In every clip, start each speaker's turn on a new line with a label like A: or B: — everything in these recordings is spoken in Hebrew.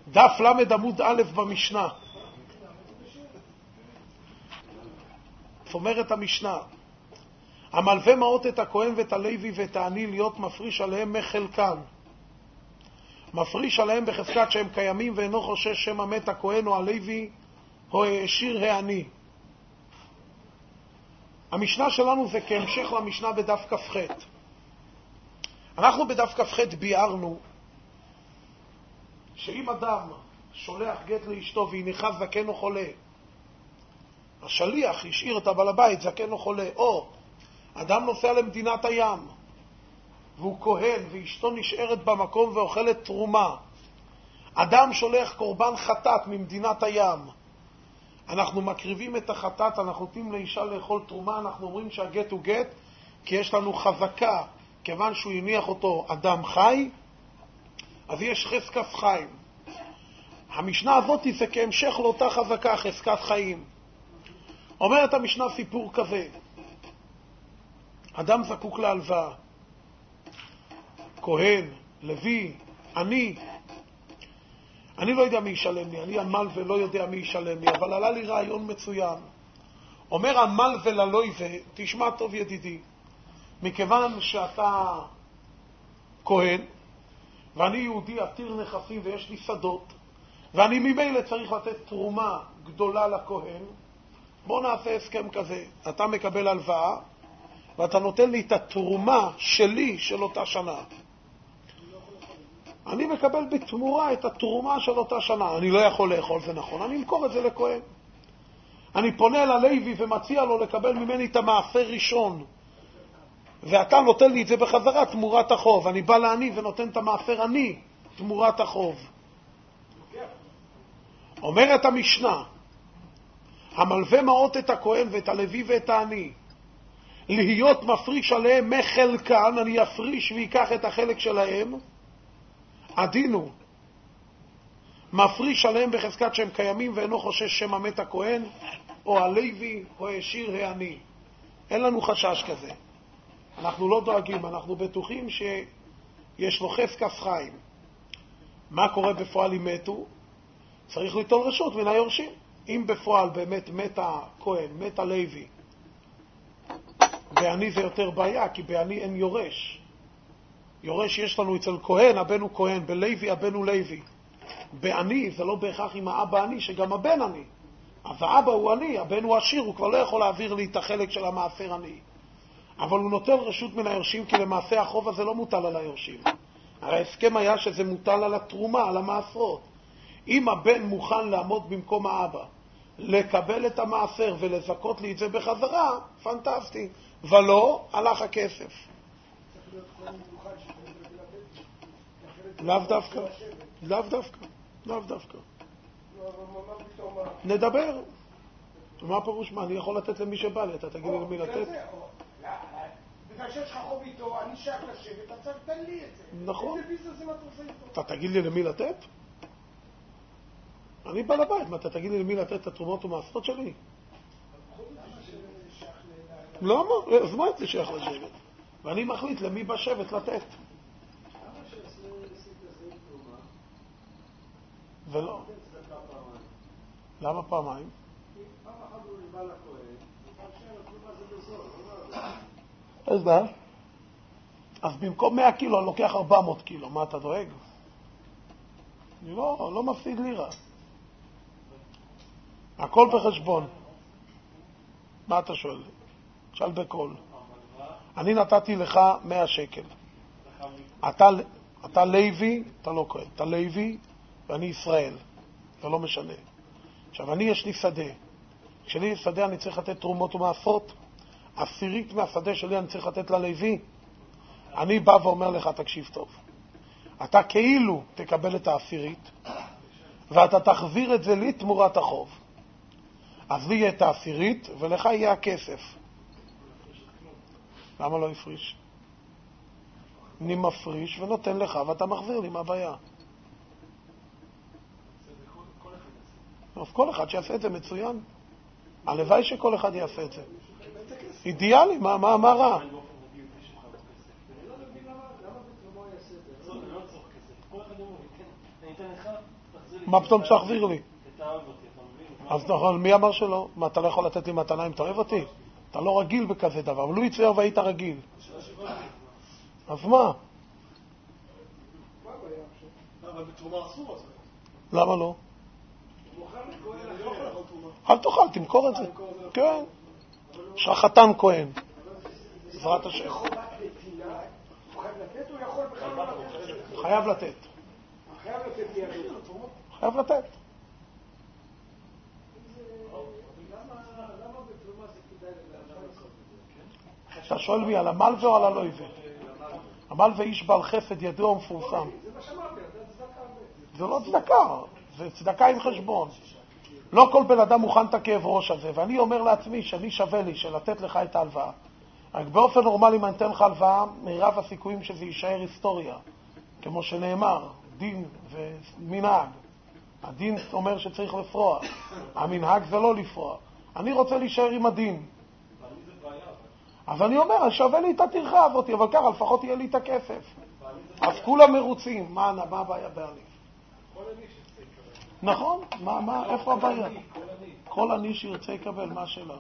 A: דף למד עמוד א' במשנה. זאת אומרת המשנה, המלווה מעות את הכהן ואת הלוי ואת העני להיות מפריש עליהם מחלקן. מפריש עליהם בחזקת שהם קיימים ואינו חושש שמא מת הכהן או הלוי או העשיר העני. המשנה שלנו זה כהמשך למשנה בדף כ"ח. אנחנו בדף כ"ח ביארנו שאם אדם שולח גט לאשתו והיא נכחה זקן או חולה, השליח השאיר את הבעל הבית זקן או חולה, או אדם נוסע למדינת הים והוא כהן ואשתו נשארת במקום ואוכלת תרומה, אדם שולח קורבן חטאת ממדינת הים, אנחנו מקריבים את החטאת, אנחנו נותנים לאישה לאכול תרומה, אנחנו אומרים שהגט הוא גט כי יש לנו חזקה, כיוון שהוא הניח אותו אדם חי, אז יש חזקת חיים. המשנה הזאת זה כהמשך לאותה חזקה, חזקת חיים. אומרת המשנה סיפור כזה, אדם זקוק להלוואה, כהן, לוי, אני לא יודע מי ישלם לי, אני עמל ולא יודע מי ישלם לי, אבל עלה לי רעיון מצוין. אומר עמל וללוי תשמע טוב ידידי, מכיוון שאתה כהן ואני יהודי עתיר נכסים ויש לי שדות ואני ממילא צריך לתת תרומה גדולה לכהן, בוא נעשה הסכם כזה, אתה מקבל הלוואה ואתה נותן לי את התרומה שלי של אותה שנה, אני מקבל בתמורה את התרומה של אותה שנה, אני לא יכול לאכול, זה נכון, אני אמכור את זה לכהן, אני פונה ללוי ומציע לו לקבל ממני את המעשר ראשון ואתה נותן לי את זה בחזרה תמורת החוב, אני בא לעני ונותן את המעשר אני תמורת החוב. אומרת המשנה, המלווה מעות את הכהן ואת הלוי ואת העני להיות מפריש עליהם מחלקן, אני אפריש ויקח את החלק שלהם, עדינו מפריש עליהם בחזקת שהם קיימים ואינו חושש שמא מת הכהן או הלוי או העשיר העני. אין לנו חשש כזה, אנחנו לא דואגים, אנחנו בטוחים שיש לו חזקת חיים. מה קורה בפועל אם מתו? צריך ליטול רשות מן היורשים. אם בפועל באמת מת הכהן, מת הלוי, בעני זה יותר בעיה, כי בעני אין יורש. יורש יש לנו אצל כהן, הבן הוא כהן, בלוי הבן הוא לוי. בעני זה לא בהכרח עם האבא עני, שגם הבן עני. אז האבא הוא עני, הבן הוא עשיר, הוא כבר לא יכול להעביר לי את החלק של המעשר עני. אבל הוא נוטל רשות מן היורשים, כי למעשה החוב הזה לא מוטל על היורשים. הרי ההסכם היה שזה מוטל על התרומה, על המעשרות. אם הבן מוכן לעמוד במקום האבא, לקבל את המעשר ולזכות לי את זה בחזרה, פנטסטי. ולא, הלך הכסף. לאו דווקא. לאו דווקא. לאו דווקא. נדבר. מה פירוש? מה, אני יכול לתת למי שבא לי, אתה תגיד לי למי לתת?
B: בגלל שיש לך חוב איתו, אני שייך לשבת, אתה צריך לתן לי את זה.
A: נכון.
B: איזה ביזנס אם אתה עושה איתו?
A: אתה תגיד לי למי לתת? אני בא לבית, מה אתה תגיד לי למי לתת את התרומות ומעשרות שלי? למה? אז מה זה שייך לשבת? ואני מחליט למי בשבט לתת.
C: למה שעשית זה תרומה?
A: ולא. למה פעמיים?
C: פעם אחת הוא נבא לכהן, ופעם שנייה לתרומה זה בזול.
A: אז מה? אז במקום 100 קילו אני לוקח 400 קילו, מה אתה דואג? אני לא מפסיד לירה. הכל בחשבון. מה אתה שואל? שאל בכל. אני נתתי לך 100 שקל. אתה לוי, אתה לא כהן, אתה לוי ואני ישראל. זה לא משנה. עכשיו, יש לי שדה. כשלי יש שדה אני צריך לתת תרומות ומעשרות. עשירית מהשדה שלי אני צריך לתת ללוי. אני בא ואומר לך, תקשיב טוב. אתה כאילו תקבל את העשירית, ואתה תחזיר את זה לי תמורת החוב. אז לי יהיה את העשירית, ולך יהיה הכסף. למה לא יפריש? אני מפריש ונותן לך, ואתה מחזיר לי, מה הבעיה? כל אחד שיעשה את זה מצוין. הלוואי שכל אחד יעשה את זה. אידיאלי, מה רע?
C: אני לא מבין למה בתרומה יעשה את זה. לא צריך כסף. כל אחד אני אתן לך, תחזיר לי.
A: מה פתאום תחזיר לי?
C: אתה אוהב אותי, אתה מבין?
A: אז נכון, מי אמר שלא? מה, אתה לא יכול לתת לי מתנה אם אתה אוהב אותי? אתה לא רגיל בכזה דבר, אבל הוא יצייר והיית רגיל. אז מה?
C: אבל בתרומה אסור אז.
A: למה לא? אל תאכל, תמכור את זה. כן. יש לך חתן כהן. בעזרת השם. חייב לתת. חייב לתת. אתה שואל מי, על המלווה או על הלויבה? המלווה איש בעל חסד ידוע ומפורסם. זה לא צדקה, זה צדקה עם חשבון. לא כל בן אדם מוכן את הכאב ראש הזה, ואני אומר לעצמי שאני שווה לי שלתת לך את ההלוואה. רק באופן נורמלי אם אני אתן לך הלוואה, מרב הסיכויים שזה יישאר היסטוריה. כמו שנאמר, דין ומנהג. הדין אומר שצריך לפרוע, המנהג זה לא לפרוע. אני רוצה להישאר עם הדין. אז אני אומר, שווה לי את הטרחה הזאת, אבל ככה לפחות יהיה לי את הכסף. אז כולם מרוצים. מה הבעיה בעליף? נכון, איפה הבעיה? כל עני שירצה יקבל, מה השאלה?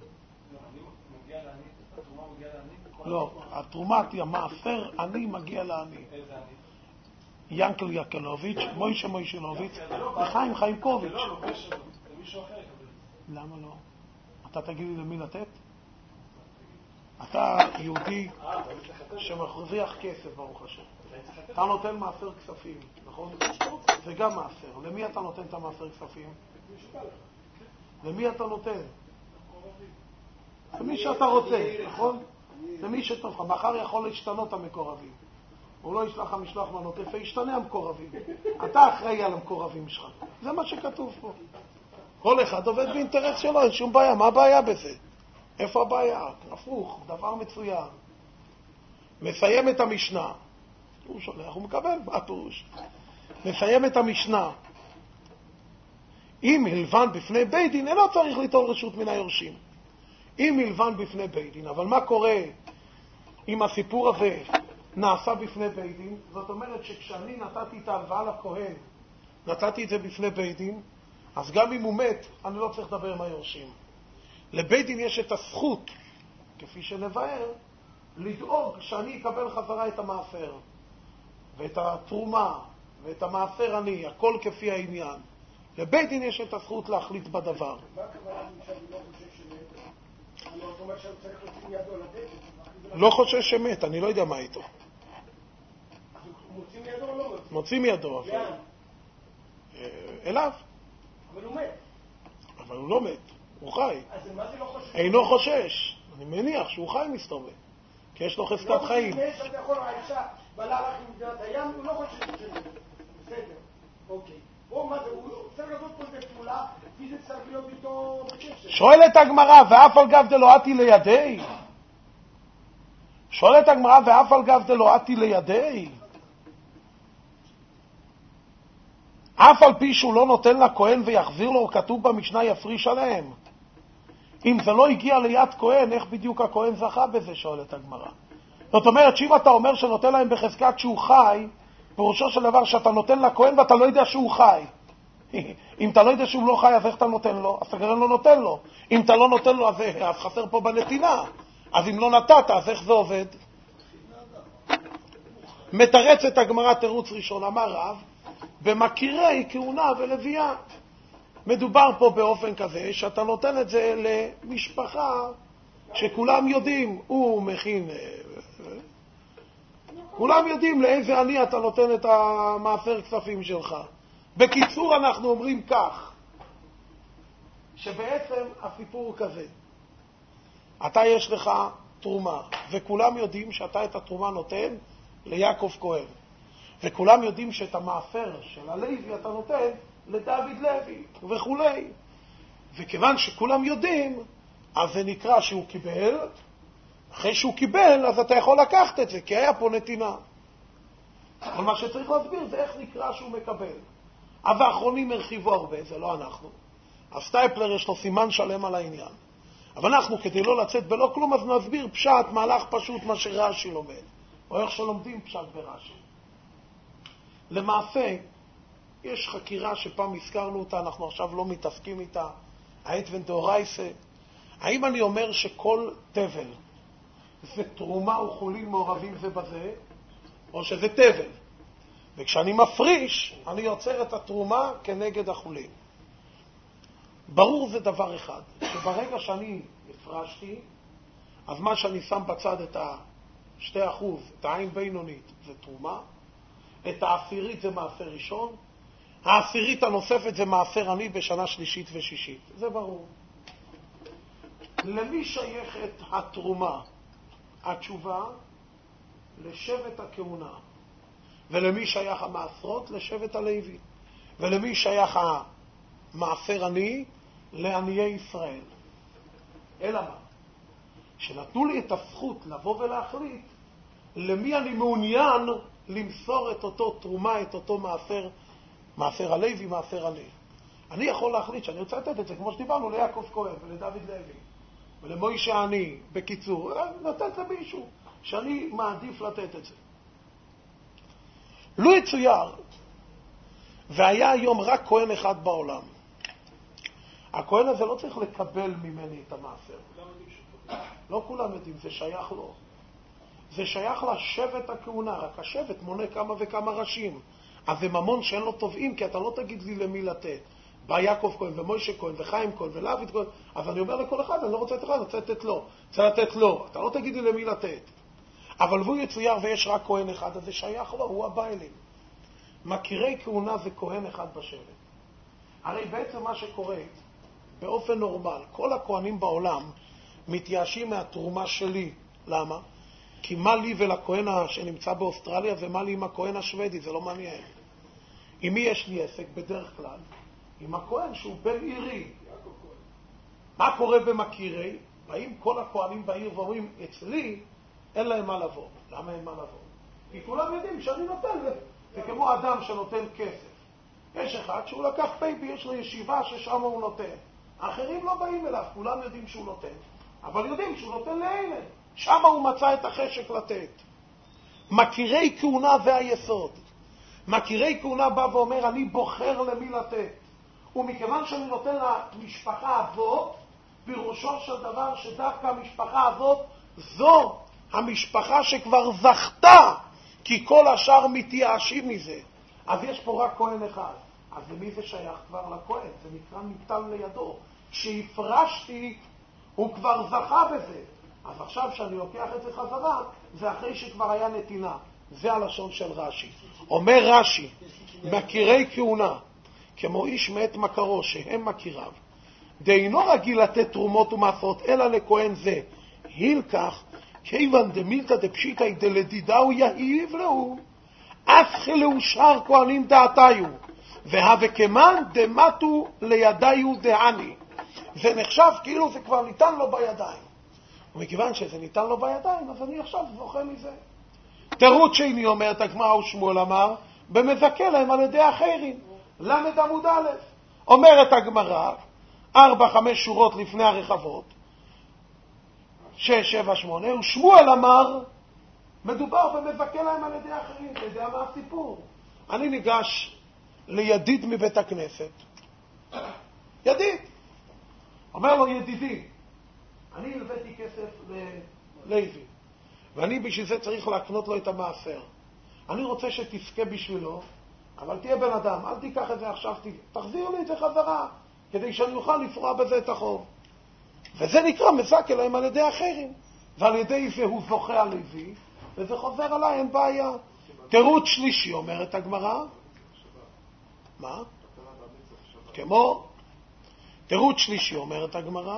A: לא, התרומה תהיה מעשר עני מגיע לעני. ינקל יקלוביץ', מוישה מוישלוביץ' וחיים חיימקוביץ'. למה לא? אתה תגיד לי למי לתת? אתה יהודי שמרוויח כסף, ברוך השם. אתה נותן מעשר כספים, נכון? זה גם מעשר. למי אתה נותן את המעשר כספים? למי אתה נותן? למי שאתה רוצה, נכון? למי שטוב לך. מחר יכול להשתנות המקורבים. הוא לא ישלח המשלוח מנות, איפה ישתנה המקורבים. אתה אחראי על המקורבים שלך. זה מה שכתוב פה. כל אחד עובד באינטרס שלו, אין שום בעיה. מה הבעיה בזה? איפה הבעיה? הפוך, דבר מצוין. מסיים את המשנה. הוא שולח, הוא מקבל, מה הפירוש? מסיים את המשנה. אם הלבן בפני בית דין, אינו צריך ליטול רשות מן היורשים. אם הלבן בפני בית דין, אבל מה קורה אם הסיפור הזה נעשה בפני בית דין? זאת אומרת שכשאני נתתי את ההלוואה לכהן, נתתי את זה בפני בית דין, אז גם אם הוא מת, אני לא צריך לדבר עם היורשים. לבית דין יש את הזכות, כפי שנבהר, לדאוג שאני אקבל חזרה את המאפר, ואת התרומה, ואת המאפר אני, הכל כפי העניין. לבית דין יש את הזכות להחליט בדבר.
B: מה הכוונה שאני לא חושב שמת? אני לא אומר שאני צריך לשים ידו לתת.
A: לא חושב שמת, אני לא יודע מה איתו.
B: מוצאים ידו או לא מוצאים?
A: מוצאים ידו.
B: לאן?
A: אליו.
B: אבל הוא מת.
A: אבל הוא לא מת, הוא חי.
B: אז מה זה לא חושש?
A: אינו חושש. אני מניח שהוא חי מסתובב. כי יש לו חזקת חיים.
B: לא שאתה יכול, האישה בלה לך עם מדינת הים, הוא לא חושש שזה. בסדר, אוקיי. או מה זה, הוא צריך לעשות פה איזה פעולה, כי זה צריך להיות איתו בקשר.
A: שואלת הגמרא, ואף על גב דלא אתי לידי? שואלת הגמרא, ואף על גב דלא אתי לידי? אף על פי שהוא לא נותן לכהן ויחזיר לו, כתוב במשנה יפריש עליהם. אם זה לא הגיע ליד כהן, איך בדיוק הכהן זכה בזה, שואלת הגמרא. זאת אומרת שאם אתה אומר שנותן להם בחזקת שהוא חי, פירושו של דבר שאתה נותן לכהן ואתה לא יודע שהוא חי. אם אתה לא יודע שהוא לא חי, אז איך אתה נותן לו? אז הגרן לא נותן לו. אם אתה לא נותן לו, אז חסר פה בנתינה. אז אם לא נתת, אז איך זה עובד? מתרצת הגמרא תירוץ ראשון, אמר רב, במכירי כהונה ולוויה. מדובר פה באופן כזה שאתה נותן את זה למשפחה שכולם יודעים, הוא מכין, כולם יודעים לאיזה עני אתה נותן את המאפר כספים שלך. בקיצור אנחנו אומרים כך, שבעצם הסיפור הוא כזה, אתה יש לך תרומה, וכולם יודעים שאתה את התרומה נותן ליעקב כהן, וכולם יודעים שאת המאפר של הלוי אתה נותן לדוד לוי וכו'. וכיוון שכולם יודעים, אז זה נקרא שהוא קיבל. אחרי שהוא קיבל, אז אתה יכול לקחת את זה, כי היה פה נתינה. אבל מה שצריך להסביר זה איך נקרא שהוא מקבל. אז האחרונים הרחיבו הרבה, זה לא אנחנו. הסטייפלר יש לו סימן שלם על העניין. אבל אנחנו, כדי לא לצאת בלא כלום, אז נסביר פשט, מהלך פשוט, מה שרש"י לומד. או איך שלומדים פשט ברש"י. למעשה, יש חקירה שפעם הזכרנו אותה, אנחנו עכשיו לא מתעסקים איתה, העת ודאורייסה. האם אני אומר שכל תבל זה תרומה וחולין מעורבים זה בזה, או שזה תבל? וכשאני מפריש, אני יוצר את התרומה כנגד החולין. ברור זה דבר אחד, שברגע שאני הפרשתי, אז מה שאני שם בצד את ה2%, את העין בינונית, זה תרומה, את העשירית זה מעשר ראשון, העשירית הנוספת זה מעשר עני בשנה שלישית ושישית. זה ברור. למי שייכת התרומה? התשובה, לשבט הכהונה. ולמי שייך המעשרות? לשבט הלוי. ולמי שייך המעשר עני? לעניי ישראל. אלא מה? שנתנו לי את הזכות לבוא ולהחליט למי אני מעוניין למסור את אותו תרומה, את אותו מעשר הלוי, מעשר עני. אני יכול להחליט שאני רוצה לתת את זה, כמו שדיברנו, ליעקב כהן ולדוד לוי ולמוישה עני, בקיצור, לתת למישהו שאני מעדיף לתת את זה. לא יצויר, והיה היום רק כהן אחד בעולם. הכהן הזה לא צריך לקבל ממני את המעשר. לא כולם יודעים, זה שייך לו. זה שייך לשבט הכהונה, רק השבט מונה כמה וכמה ראשים. אז זה ממון שאין לו תובעים, כי אתה לא תגיד לי למי לתת. בא יעקב כהן ומוישה כהן וחיים כהן ולהבית כהן, אז אני אומר לכל אחד, אני לא רוצה לתת לך, אני רוצה לתת לו. רוצה לתת לו, אתה לא תגיד לי למי לתת. אבל הוא יצויר ויש רק כהן אחד, אז זה שייך לו, הוא הבעלים. מכירי כהונה זה כהן אחד בשבט. הרי בעצם מה שקורה, באופן נורמל, כל הכהנים בעולם מתייאשים מהתרומה שלי. למה? כי מה לי ולכהן שנמצא באוסטרליה ומה לי עם הכהן השוודי, זה לא מעניין. עם מי יש לי עסק בדרך כלל? עם הכהן שהוא בן עירי. מה קורה במכירי? באים כל הכהנים בעיר ואומרים, אצלי אין להם מה לבוא. למה אין מה לבוא? כי כולם יודעים שאני נותן, זה כמו אדם שנותן כסף. יש אחד שהוא לקח פייבי, יש לו ישיבה ששם הוא נותן. האחרים לא באים אליו, כולם יודעים שהוא נותן. אבל יודעים שהוא נותן לאלה. שם הוא מצא את החשק לתת. מכירי כהונה זה היסוד. מכירי כהונה בא ואומר, אני בוחר למי לתת. ומכיוון שאני נותן למשפחה הזאת, פירושו של דבר שדווקא המשפחה הזאת, זו המשפחה שכבר זכתה, כי כל השאר מתייאשים מזה. אז יש פה רק כהן אחד. אז למי זה שייך כבר לכהן? זה נקרא ניתן לידו. כשהפרשתי, הוא כבר זכה בזה. אז עכשיו שאני לוקח את זה חזרה, זה אחרי שכבר היה נתינה. זה הלשון של רש"י. אומר רש"י, מכירי כהונה, כמו איש מת מכרו, שהם מכיריו, דאינו רגיל לתת תרומות ומעשרות, אלא לכהן זה. הילקח, כיוון דמילתא דפשיטא דלדידאו יהיב לו, אף חלאו שאר כהנים דעתיו, והווה כמן דמתו לידיו דעני. זה נחשב כאילו זה כבר ניתן לו בידיים. ומכיוון שזה ניתן לו בידיים, אז אני עכשיו זוכה מזה. תירוץ שני אומרת הגמרא ושמואל אמר, במזכה להם על ידי אחרים. למד עמוד א', אומרת הגמרא, 4-5 שורות לפני הרחבות, 6, 7, 8, ושמואל אמר, מדובר במזכה להם על ידי אחרים. אתה יודע מה הסיפור? אני ניגש לידיד מבית הכנסת. ידיד. אומר לו, ידידי, אני הלוויתי כסף ללוי, ואני בשביל זה צריך להקנות לו את המעשר. אני רוצה שתזכה בשבילו, אבל תהיה בן אדם, אל תיקח את זה עכשיו, תחזיר לי את זה חזרה, כדי שאני אוכל לפרוע בזה את החוב. וזה נקרא מזכה להם על ידי אחרים. ועל ידי זה הוא זוכה על לוי, וזה חוזר עליי, אין בעיה. תירוץ שלישי, אומרת הגמרא. מה? כמו? תירוץ שלישי, אומרת הגמרא.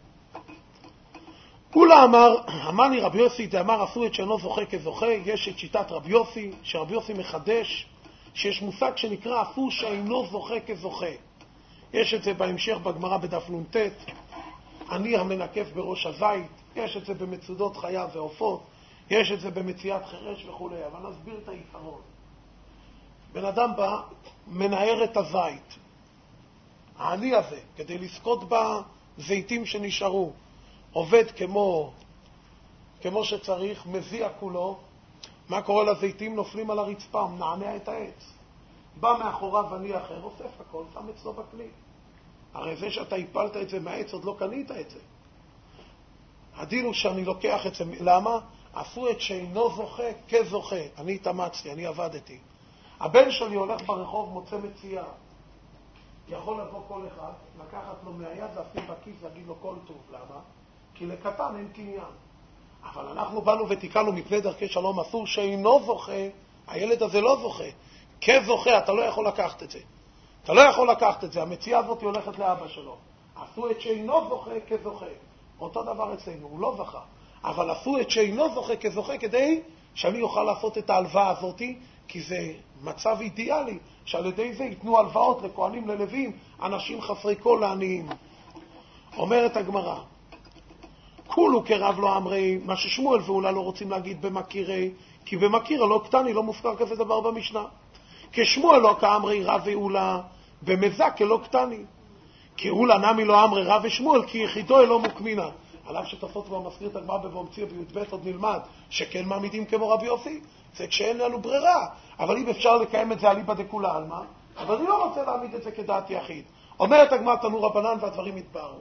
A: כולה אמר, אמני רבי יוסי, דאמר עשו את שאינו זוכה כזוכה. יש את שיטת רבי יוסי, שרבי יוסי מחדש, שיש מושג שנקרא עשו שאינו זוכה כזוכה. יש את זה בהמשך בגמרא בדף נ"ט, אני המנקף בראש הזית, יש את זה במצודות חיה ועופות, יש את זה במציאת חרש וכו'. אבל נסביר את העיקרון. בן אדם בא, מנער את הזית, העני הזה, כדי לזכות בזיתים שנשארו, עובד כמו שצריך, מזיע כולו, מה קורה לזיתים? נופלים על הרצפה, מנענע את העץ. בא מאחוריו אני אחר, אוסף הכל, שם אצלו בכלי. הרי זה שאתה הפלת את זה מהעץ, עוד לא קנית את זה. הדין הוא שאני לוקח את זה, למה? עשו את שאינו זוכה כזוכה. אני התאמצתי, אני עבדתי. הבן שלי הולך ברחוב, מוצא מציאה. יכול לבוא כל אחד, לקחת לו מהיד, להפעיל בכיס, להגיד לו כל טוב. למה? כי לקטן אין קניין. אבל אנחנו באנו ותיקנו מפני דרכי שלום, אסור שאינו זוכה, הילד הזה לא זוכה. כזוכה, אתה לא יכול לקחת את זה. אתה לא יכול לקחת את זה. המציאה הזאת היא הולכת לאבא שלו. עשו את שאינו זוכה כזוכה. אותו דבר אצלנו, הוא לא זכה. אבל עשו את שאינו זוכה כזוכה כדי שאני אוכל לעשות את ההלוואה הזאת, כי זה מצב אידיאלי, שעל ידי זה ייתנו הלוואות לכהנים, ללווים, אנשים חסרי כל לעניים. אומרת הגמרא, כולו כרב לא אמרי, מה ששמואל ואולה לא רוצים להגיד במכירי, כי במכיר לא קטני, לא מוזכר כזה דבר במשנה. כשמואל לא כאמרי רב ואולה, במזק לא קטני. כי אולה נמי לא אמרי רב ושמואל, כי יחידו אלו מוקמינה. עליו שתפות כבר מזכיר את הגמרא בבומציר בי"ב עוד נלמד, שכן מעמידים כמו רבי יוסי. זה כשאין לנו ברירה. אבל אם אפשר לקיים את זה אליבא דכולי עלמא, אבל אני לא רוצה להעמיד את זה כדעת יחיד. אומרת הגמרא תנו רבנן והדברים יתבהרו.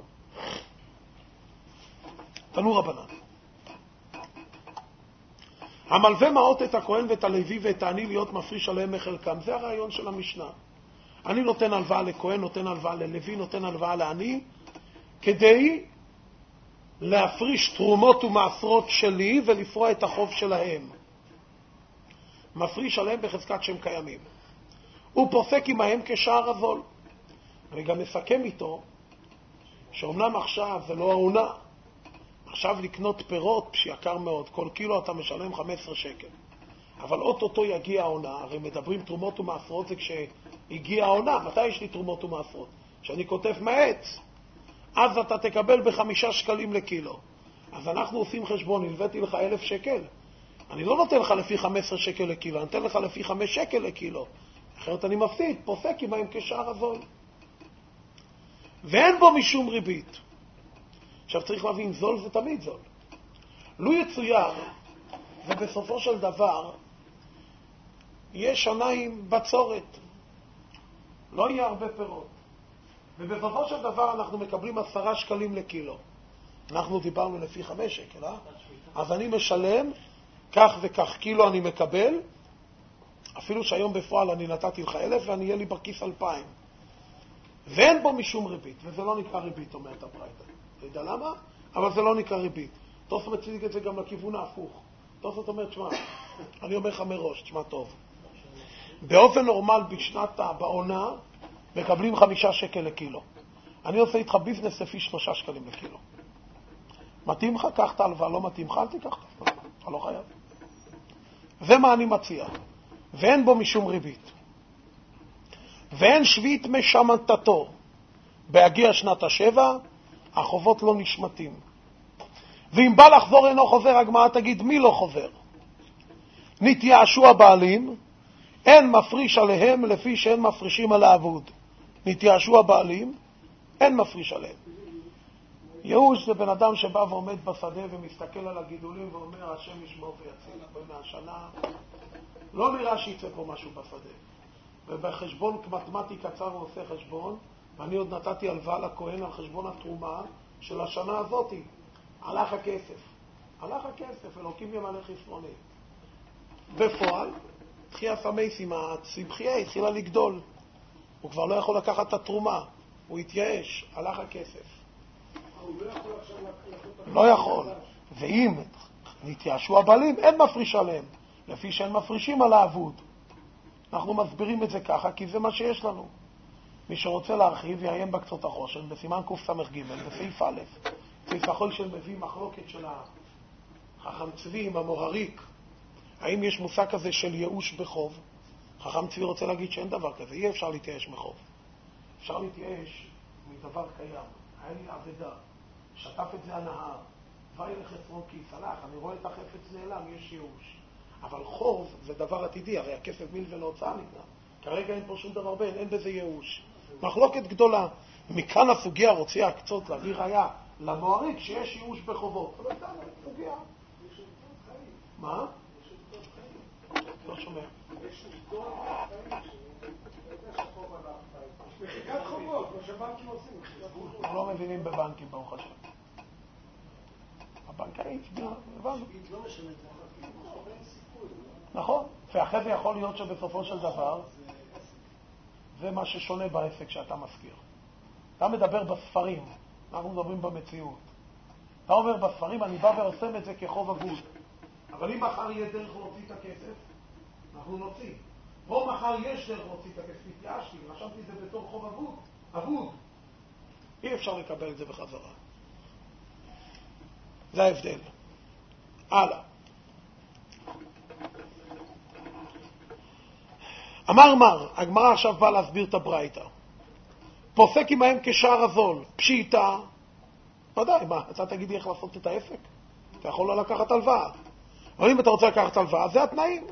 A: תנו רבנן. המלווה מעות את הכהן ואת הלוי ואת העני להיות מפריש עליהם מחלקם. זה הרעיון של המשנה. אני נותן הלוואה לכהן, נותן הלוואה ללוי, נותן הלוואה לעני, כדי להפריש תרומות ומעשרות שלי ולפרוע את החוב שלהם. מפריש עליהם בחזקת שהם קיימים. הוא פוסק עמהם כשער הזול. אני גם מסכם איתו שאומנם עכשיו זה לא העונה. עכשיו לקנות פירות שיקר מאוד. כל קילו אתה משלם 15 שקל. אבל אוטוטו יגיע העונה. הרי מדברים תרומות ומעשרות זה כשהגיע העונה. מתי יש לי תרומות ומעשרות? שאני כותב מהעץ. אז אתה תקבל ב5 שקלים לקילו. אז אנחנו עושים חשבון, הלוויתי לך 1,000 שקל. אני לא נותן לך לפי 15 שקל לקילו, אני נותן לך לפי 5 שקל לקילו. אחרת אני מפסיד, פוסק עמהם כשער הזול. ואין בו משום ריבית. עכשיו צריך להבין, זול זה תמיד זול. לו יצויר, ובסופו של דבר, יש שנה עם בצורת. לא יהיה הרבה פירות. ובסופו של דבר אנחנו מקבלים 10 שקלים לקילו. אנחנו דיברנו לפי 5 שקל, אז אני משלם, כך וכך קילו אני מקבל, אפילו שהיום בפועל אני נתתי לך 1,000 ואני יהיה לי בכיס 2,000. ואין בו משום ריבית, וזה לא נקרא ריבית, אומרת הברייתא. אתה יודע למה? אבל זה לא נקרא ריבית. תוספות מציג את זה גם לכיוון ההפוך. תוספות אומרת, שמע, אני אומר לך מראש, תשמע טוב. באופן נורמל בעונה, מקבלים 5 שקל לקילו. אני עושה איתך ביזנס לפי 3 שקלים לקילו. מתאים לך, קח את ההלוואה, לא מתאים לך, אל תיקח את ההלוואה, אתה לא חייב. זה מה אני מציע. ואין בו משום ריבית. ואין שביעית משמטתו. בהגיע שנת ה7, החובות לא נשמטים. ואם בא לחזור אינו חוזר, הגמרא תגיד מי לא חוזר. נתייאשו הבעלים, אין מפריש עליהם לפי שאין מפרישים על העבוד. נתייאשו הבעלים, אין מפריש עליהם. ייאוש זה בן אדם שבא ועומד בשדה ומסתכל על הגידולים ואומר השם ישמור ויציל מהשנה. לא נראה שיצא פה משהו בשדה. ובחשבון מתמטי קצר הוא עושה חשבון, ואני עוד נתתי הלוואה לכהן על חשבון התרומה של השנה הזאת. הלך הכסף. הלך הכסף, אלוקים ימלא חסרוני. בפועל, תחייה סמייסים, הצמחייה התחילה לגדול. הוא כבר לא יכול לקחת את התרומה. הוא התייאש, הלך הכסף. לא יכול. ואם נתייאשו הבעלים, אין מפריש עליהם. לפי שאין מפרישים על העבוד. אנחנו מסבירים את זה ככה, כי זה מה שיש לנו. מי שרוצה להרחיב, יעיין בקצות החושן, בסימן קס"ג, בסעיף א', סעיף החול של מביא מחלוקת של החכם צבי עם המוהריק. האם יש מושג כזה של ייאוש בחוב? חכם צבי רוצה להגיד שאין דבר כזה, אי אפשר להתייאש מחוב. אפשר להתייאש מדבר קיים. היה לי עבדה, שטף את זה הנהר, ואי לחסרון כי סלח, אני רואה את החפץ נעלם, יש ייאוש. אבל חוב זה דבר עתידי, הרי הכסף מיל ולהוצאה נגנה. כרגע אין פה שום דבר בין, אין בזה ייאוש. מחלוקת גדולה. מכאן הסוגיה רוצה הקצות להביא ראיה למועריק שיש ייאוש בחובות. אבל זה סוגיה. מה? לא שומע.
C: יש עובדות בחיים שיש חוב על החיים.
B: מחיקת חובות, כמו שבנקים עושים.
A: אנחנו לא מבינים בבנקים, ברוך השם. הבנקאי, הבנו.
C: לא משנה את זה, אבל אין סיכוי.
A: נכון, ואחרי זה יכול להיות שבסופו של דבר זה מה ששונה בעסק שאתה מזכיר. אתה מדבר בספרים, אנחנו מדברים במציאות. אתה אומר בספרים, אני בא ועושה את זה כחוב אבוד. אבל אם מחר יהיה דרך להוציא את הכסף, אנחנו נוציא. פה מחר יש דרך להוציא את הכסף, התייאשתי, רשמתי את זה בתור חוב אבוד. אבוד. אי אפשר לקבל את זה בחזרה. זה ההבדל. הלאה. אמר, הגמרא עכשיו באה להסביר את הברייתא. פוסק עמהם כשער הזול, פשיטה. ודאי, מה, אתה תגידי איך לעשות את העסק? אתה יכול לא לקחת הלוואה. אבל אם אתה רוצה לקחת הלוואה, זה התנאים.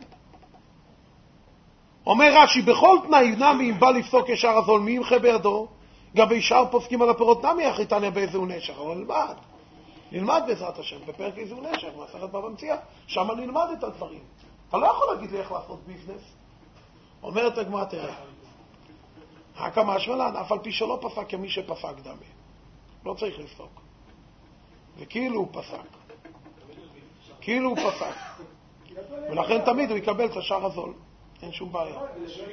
A: אומר רש"י, בכל תנאי נמי אם בא לפסוק כשער הזול, מי ימחה בידו? גם בישאר פוסקים על הפירות נמי יחיתניה באיזהו נשך. אבל נלמד בעזרת השם, בפרק איזהו נשך, מסכת בבא מציעא, שם נלמד את הדברים. אתה לא יכול להגיד לי איך לעשות ביזנס. אומרת הגמרא, תראה, הקמא שמלן, אף על פי שלא פסק כמי שפסק דמי. לא צריך לפסוק. וכאילו הוא פסק. כאילו הוא פסק. ולכן תמיד הוא יקבל את השער הזול. אין שום בעיה.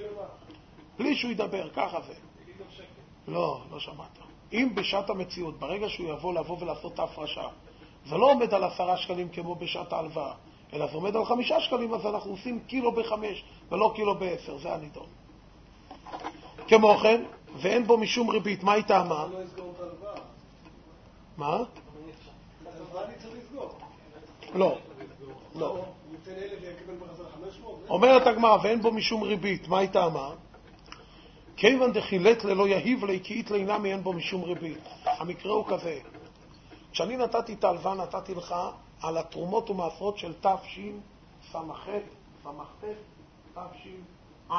A: בלי שהוא ידבר, ככה זה. לא שמעת. אם בשעת המציאות, ברגע שהוא לבוא ולעשות את ההפרשה, זה לא עומד על 10 שקלים כמו בשעת ההלוואה, אלא זה עומד על 5 שקלים, אז אנחנו עושים קילו ב5 ולא קילו ב10, זה הנידון. כמו כן, ואין בו משום ריבית, מה היא טעמה?
C: לא יסגור את ההלוואה.
A: מה?
C: ההלוואה אני צריך לסגור.
A: לא.
C: הוא ייתן 1,000 ויקבל בחזרה 500?
A: אומרת הגמרא, ואין בו משום ריבית, מה היא טעמה? כיוון דחילת ללא יהיב לי, כי אית לינמי אין בו משום ריבית. המקרה הוא כזה. כשאני נתתי את ההלוואה, נתתי לך על התרומות ומעשרות של תשס"ח, ס"ט, תש"ע.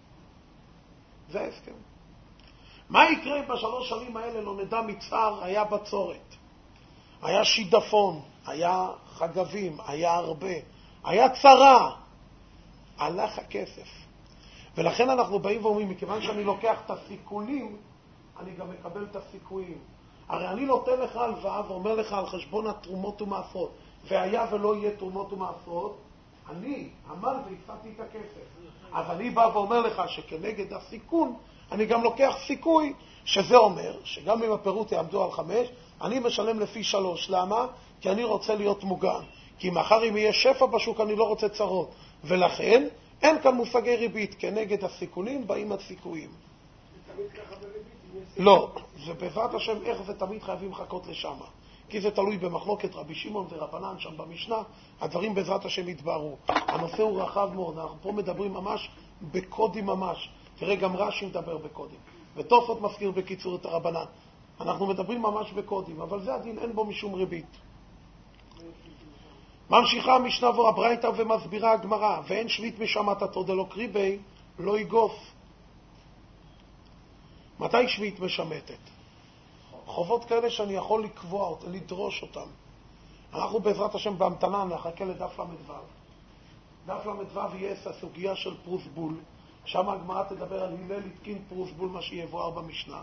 A: זה ההסכם. מה יקרה בשלוש שנים האלה? לא נדע מצער, היה בצורת. היה שידפון, היה חגבים, היה הרבה, היה צרה. הלך הכסף. ולכן אנחנו באים ואומרים, מכיוון שאני לוקח את הסיכונים, אני גם מקבל את הסיכויים. הרי אני נותן לך הלוואה ואומר לך על חשבון התרומות ומעשרות, והיה ולא יהיה תרומות ומעשרות, אני עמל והפסדתי את הכסף. אז אני בא ואומר לך שכנגד הסיכון, אני גם לוקח סיכוי, שזה אומר שגם אם הפירוט יעמדו על 5, אני משלם לפי 3. למה? כי אני רוצה להיות מוגן. כי מחר אם יהיה שפע בשוק, אני לא רוצה צרות. ולכן אין כאן מושגי ריבית. כנגד הסיכונים באים הסיכויים.
C: זה תמיד ככה בריבית?
A: לא, זה בעזרת השם איך זה תמיד חייבים לחכות לשם. כי זה תלוי במחלוקת רבי שמעון ורבנן שם במשנה, הדברים בעזרת השם יתבהרו. הנושא הוא רחב מאוד, אנחנו פה מדברים ממש בקודים ממש. תראה, גם רש"י מדבר בקודים. ותוספות מזכיר בקיצור את הרבנן. אנחנו מדברים ממש בקודים, אבל זה הדין, אין בו משום ריבית. ממשיכה המשנה והברייתא ומסבירה הגמרא, ואין שביט משמטתו דלא קריבי, לא יגוף. מתי שביט משמטת? חובות כאלה שאני יכול לקבוע אותם, לדרוש אותם. אנחנו בעזרת השם בהמתנה נחכה לדף למדבר. דף למדבר יהיה הסוגיה של פרוסבול. שם הגמרא תדבר על הלל התקין פרוסבול, מה שיבואר במשנה.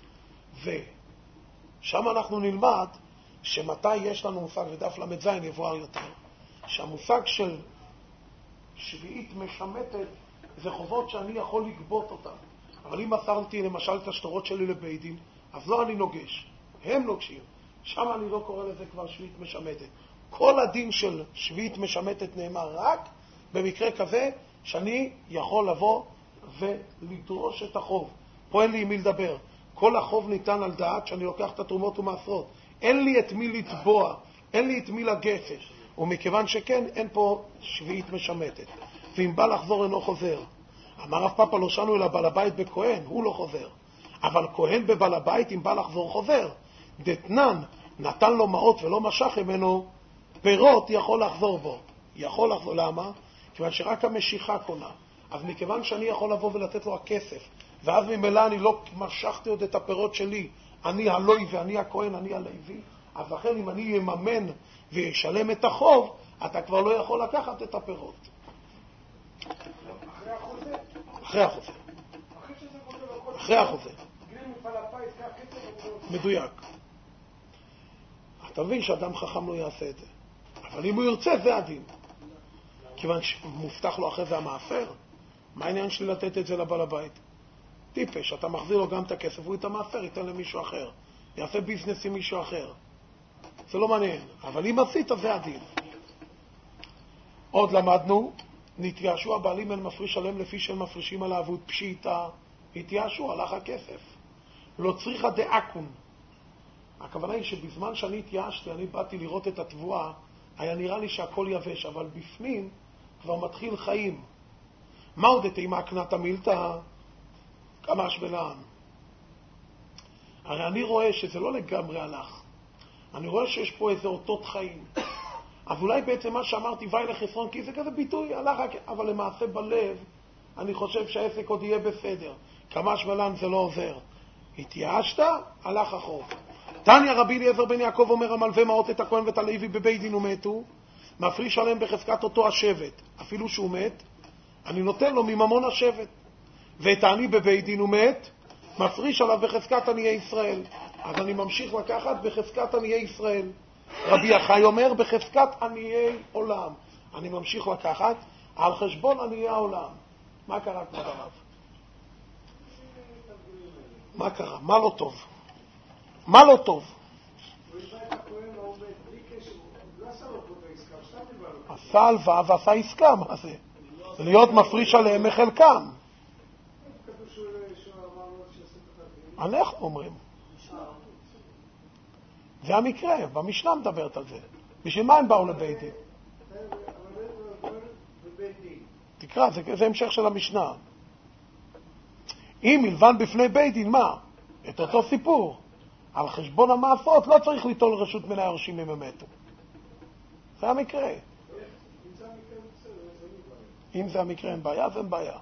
A: ושם אנחנו נלמד שמתי יש לנו מושג, ודף למד זין יבואר יותר, שהמושג של שביעית משמטת זה חובות שאני יכול לגבות אותם. אבל אם מסרתי למשל את השטרות שלי לבית דין, אז לא אני נוגש, הם נוגשים. שם אני לא קורא לזה כבר שביעית משמטת. כל הדין של שביעית משמטת נאמר רק במקרה כזה שאני יכול לבוא ולדרוש את החוב. פה אין לי עם מי לדבר. כל החוב ניתן על דעת שאני לוקח את התרומות ומעשרות. אין לי את מי לתבוע, אין לי את מי לגשת. ומכיוון שכן, אין פה שביעית משמטת. ואם בא לחזור אינו חוזר. אמר רב פאפא לא שנו אלא בעל הבית בכהן, הוא לא חוזר. אבל כהן בבעל הבית אם בא לחזור חוזר. דתנן נתן לו מעות ולא משך ממנו פירות, יכול לחזור בו. יכול לחזור, למה? כיוון שרק המשיכה קונה. אז מכיוון שאני יכול לבוא ולתת לו הכסף, ואז ממילא אני לא משכתי עוד את הפירות שלי, אני הלוי ואני הכהן, אני הלוי, אז לכן אם אני יממן וישלם את החוב, אתה כבר לא יכול לקחת את הפירות.
B: אחרי החוזה.
A: אחרי החוזה.
B: אחרי שזה כותב הכל.
A: אחרי החוזה.
B: גרים מפעל הפיס, כך כסף.
A: מדויק. אתה מבין שאדם חכם לא יעשה את זה. אבל אם הוא ירצה, זה הדין. כיוון שמובטח לו אחרי זה המאפר, מה העניין שלי לתת את זה לבעל הבית? טיפש, אתה מחזיר לו גם את הכסף, הוא את המאפר ייתן למישהו אחר. יעשה ביזנס עם מישהו אחר. זה לא מעניין. אבל אם עשית, זה הדין. עוד למדנו, נתייאשו הבעלים אין מפריש עליהם לפי שהם מפרישים על העבוד פשיטה. התייאשו, הלך הכסף. לא צריכה דאקון. הכוונה היא שבזמן שאני התייאשתי, אני באתי לראות את התבואה, היה נראה לי שהכל יבש, אבל בפנים כבר מתחיל חיים. מה עוד תימה קנת המילתא? כמש ולען. הרי אני רואה שזה לא לגמרי הלך. אני רואה שיש פה איזה אותות חיים. אז אולי בעצם מה שאמרתי, ואי לחסרון, כי זה כזה ביטוי, הלך, אבל למעשה בלב, אני חושב שהעסק עוד יהיה בסדר. כמש ולען זה לא עוזר. התייאשת, הלך החוב. תניא רבי אליעזר בן יעקב אומר, המלווה מעות את הכהן ואת הלוי בבית דין ומתו, מפריש עליהם בחזקת אותו השבט. אפילו שהוא מת, אני נותן לו מממון השבט. ואת העני בבית דין ומת, מפריש עליו בחזקת עניי ישראל. אז אני ממשיך לקחת בחזקת עניי ישראל. רבי יחי אומר, בחזקת עניי עולם. אני ממשיך לקחת על חשבון עניי העולם. מה קרה כבוד הרב? מה קרה? מה לא טוב? מה לא טוב? עשה הלוואה ועשה עסקה, מה זה? להיות מפריש עליהם מחלקם. אנחנו אומרים. זה המקרה, במשנה מדברת על זה. בשביל מה הם באו לבית דין? תקרא, זה המשך של המשנה. אם מלבן בפני בית דין, מה? את אותו סיפור. על חשבון המאפות לא צריך ליטול רשות מן היורשים אם הם מתו. זה המקרה. אם זה המקרה אין בעיה, אז אין בעיה.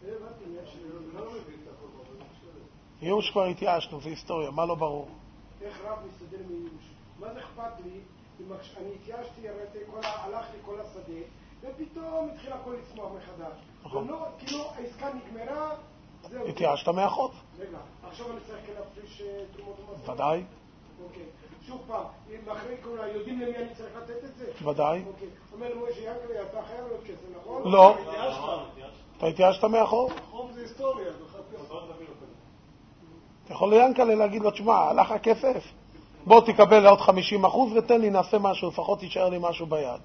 A: ייאוש כבר התייאשנו, זה היסטוריה, מה לא ברור?
B: איך רב מסתדר מייאוש? מה זה אכפת לי? אני התייאשתי, הלך לי כל השדה, ופתאום התחיל הכל לצמוח מחדש.
A: נכון.
B: כאילו העסקה נגמרה, זהו.
A: התייאשת מהחוב.
B: רגע, עכשיו אני צריך להפריש תרומות ומסורת?
A: ודאי.
B: אוקיי. שוב פעם, אחרי כל יודעים למי אני צריך לתת את זה?
A: ודאי.
B: אוקיי. אומר למשה ינקלה, אתה חייב להיות כסף, נכון?
A: לא. אתה התייאשת מהחוב?
C: חוב זה היסטוריה,
A: אתה יכול ליענקלה להגיד לו, תשמע, הלך הכסף, בוא תקבל עוד 50% ותן לי, נעשה משהו, לפחות תישאר לי משהו ביד.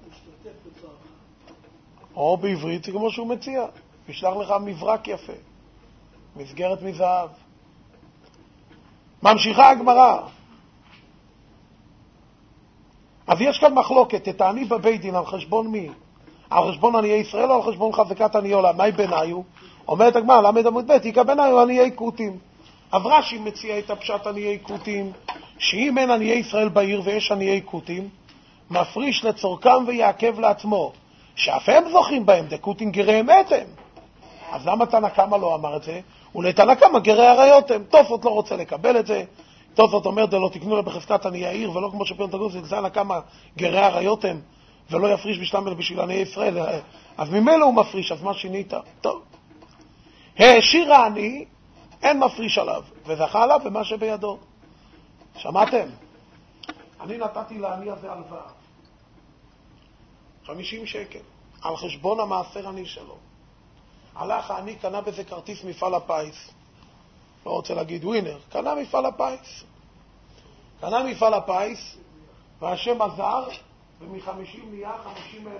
A: או בעברית, זה כמו שהוא מציע, ישלח לך מברק יפה, מסגרת מזהב. ממשיכה הגמרא. אז יש כאן מחלוקת, תעני בבית דין על חשבון מי? על חשבון עניי ישראל או על חשבון חזקת עניי עולם? מהי ביניו? אומרת הגמרא, למד עמוד ב', היא כביניו עניי כותים. אז רש"י מציע את הפשט עניי כותים, שאם אין עניי ישראל בעיר ויש עניי כותים, מפריש לצורכם ויעכב לעצמו, שאף הם זוכים בהם, דקותים גריהם אתם. אז למה תנא קמא לא אמר את זה? ולתנא קמא גרי עריות הם. תוספות לא רוצה לקבל את זה. תוספות אומר, דלא תקנו לה בחזקת עניי העיר, ולא כמו שפירון תגוס, זה תנא קמא גרי עריות הם, ולא יפריש בשלם אלא בשביל עניי ישראל. אז ממילא הוא מפריש, אז מה שינית? טוב. העשיר העני, אין מפריש עליו, וזכה עליו ומה שבידו. שמעתם? אני נתתי לעני הזה הלוואה. 50 שקל. על חשבון המעשר עני שלו. הלך העני, קנה בזה כרטיס מפעל הפיס. לא רוצה להגיד ווינר. קנה מפעל הפיס. קנה מפעל הפיס, והשם עזר, ומ-50 נהיה 50,000.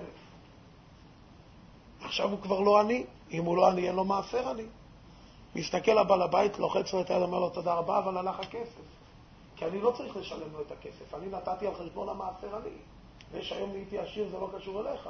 A: עכשיו הוא כבר לא עני. אם הוא לא עני, אין לו מעשר עני. מסתכל הבעל הבית, לוחץ לו את היד, אומר לו תודה רבה, אבל הלך הכסף. כי אני לא צריך לשלם לו את הכסף. אני נתתי על חשבון המעשר עני. ויש היום נהייתי עשיר, זה לא קשור אליך.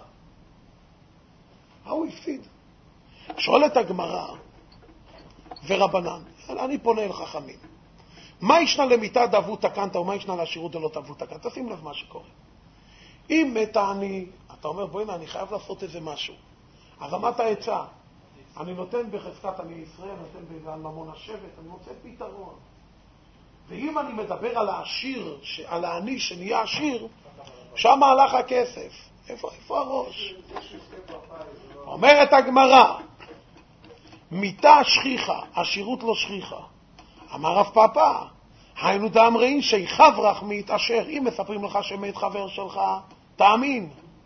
A: הוא הפסיד. שואלת הגמרא ורבנן, אני פונה אל חכמים. מה ישנה למיתה דאבו תקנת, או מה ישנה לעשירות דלא תאבו תקנת? תשים לב מה שקורה. אם מת העני, אתה אומר, בואי הנה, אני חייב לעשות איזה משהו. אז אמרת עצה. אני נותן בחזקת עניי ישראל, נותן בעל ממון השבט, אני מוצא פתרון. ואם אני מדבר על העשיר, על העני שנהיה עשיר, שם הלך הכסף. איפה הראש? אומרת הגמרא, מיתה שכיחה, עשירות לא שכיחה. אמר רב פאפא, היינו דאמרין שיחברח מתעשר. אם מספרים לך שמת חבר שלך, תאמין.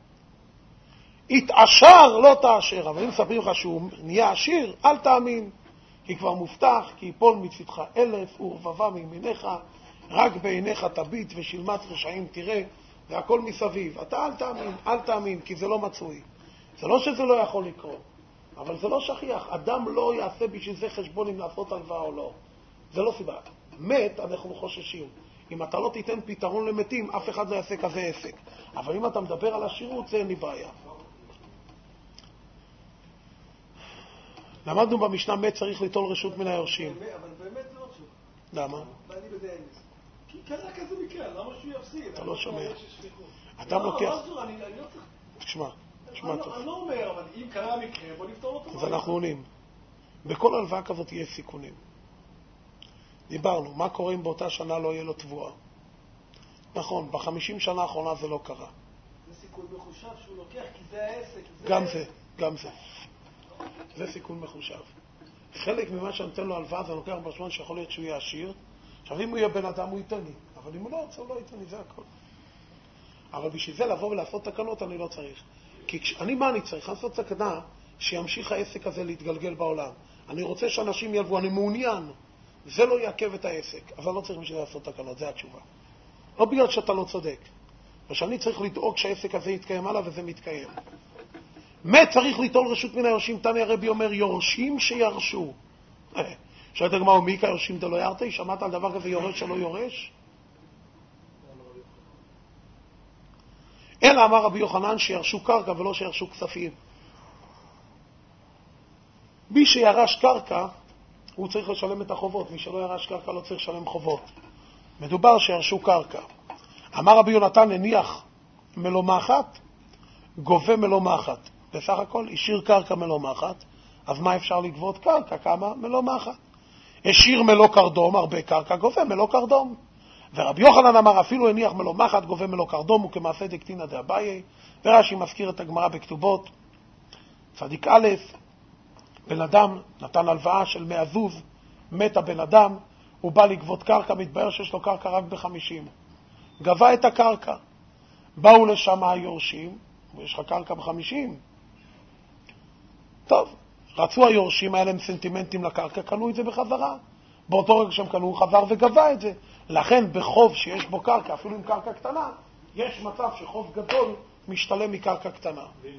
A: התעשר לא תעשר, אבל אם מספרים לך שהוא נהיה עשיר, אל תאמין. כי כבר מובטח, כי יפול מצדך 1000 ורבבה מימיניך, רק בעיניך תביט ושלמת רשעים תראה, והכל מסביב. אתה אל תאמין, כי זה לא מצוי. זה לא שזה לא יכול לקרות, אבל זה לא שכיח. אדם לא יעשה בשביל זה חשבון אם לעשות הלוואה או לא. זה לא סיבה. מת, אנחנו חוששים. אם אתה לא תיתן פתרון למתים, אף אחד לא יעשה כזה עסק. אבל אם אתה מדבר על השירות, זה אין לי בעיה. למדנו במשנה, מת צריך ליטול רשות מן היורשים.
C: אבל באמת זה לא תשובה.
A: למה?
C: ואני בדיין. כי קרה כזה מקרה, למה שהוא יפסיד?
A: אתה לא שומע.
C: אדם לוקח... אני לא צריך...
A: תשמע טוב.
C: אני לא אומר, אבל אם קרה מקרה, בוא נפתור אותו.
A: אז אנחנו עונים. בכל הלוואה כזאת יש סיכונים. דיברנו, מה קורה אם באותה שנה לא יהיה לו תבואה? נכון, ב50 שנה האחרונה זה לא קרה.
C: זה סיכון מחושב שהוא לוקח, כי זה העסק.
A: גם זה. זה סיכון מחושב. חלק ממה שנותן לו הלוואה זה לוקח בשמון שיכול להיות שהוא יהיה עשיר. עכשיו אם הוא יהיה בן אדם הוא ייתן לי, אבל אם הוא לא רוצה הוא לא ייתן לי, זה הכל. אבל בשביל זה לבוא ולעשות תקנות אני לא צריך. כי מה אני צריך? אני לעשות תקנה שימשיך העסק הזה להתגלגל בעולם. אני רוצה שאנשים ילבו, אני מעוניין. זה לא יעכב את העסק, אבל לא צריך בשביל לעשות תקנות, זה התשובה. לא בגלל שאתה לא צודק. ושאני צריך לדאוג שהעסק הזה יתקיים הלאה וזה מתקיים. מת צריך ליטול רשות מן היורשים. תניא הרבי אומר, יורשים שירשו. שואלת הגמרא, מי כיורשים דלא ירתי? שמעת על דבר כזה יורש שלא יורש? אלא אמר רבי יוחנן שירשו קרקע ולא שירשו כספים. מי שירש קרקע, הוא צריך לשלם את החובות. מי שלא ירש קרקע לא צריך לשלם חובות. מדובר שירשו קרקע. אמר רבי יונתן, הניח מלומחת, גובה מלומחת. בסך הכל, השאיר קרקע מלומחת, אז מה אפשר לגבות? קרקע, כמה? מלומחת. השאיר מלוא קרדום, הרבה קרקע, גובה מלוא קרדום. ורבי יוחנן אמר, אפילו הניח מלומחת, גובה מלוא קרדום, וכמעשה דקטינא דאביי. ורש"י מזכיר את הגמרא בכתובות. צדיק א', בן אדם נתן הלוואה של 100 זוז, מת הבן אדם, הוא בא לגבות קרקע, מתברר שיש לו קרקע רק ב50. גבה את הקרקע. באו לשם היורשים, ויש לך קרקע ב50. טוב, רצו היורשים, היה להם סנטימנטים לקרקע, קנו את זה בחזרה. באותו רגע שהם קנו, הוא חזר וגבה את זה. לכן בחוב שיש בו קרקע, אפילו עם קרקע קטנה, יש מצב שחוב גדול משתלם מקרקע קטנה.